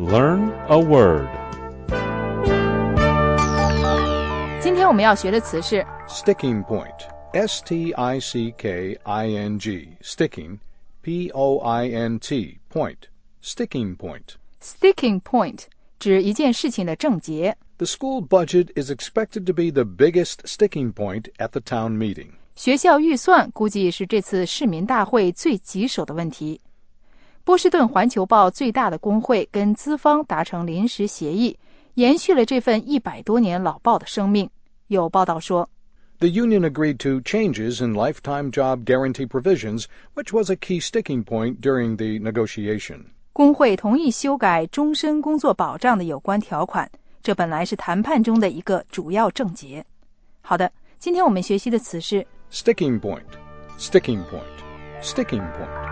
Learn a word. 今天我们要学的词是 Sticking point. S-T-I-C-K-I-N-G. Sticking. P-O-I-N-T. Point. Sticking point. sticking point， 指一件事情的症结。 The school budget is expected to be the biggest sticking point at the town meeting. 学校预算估计是这次市民大会最棘手的问题。波士顿环球报最大的工会跟资方达成临时协议，延续了这份100多年老报的生命。有报道说 The union agreed to changes in lifetime job guarantee provisions, which was a key sticking point during the negotiation. 工会同意修改终身工作保障的有关条款，这本来是谈判中的一个主要症结。好的，今天我们学习的词是 Sticking point. Sticking point. Sticking point.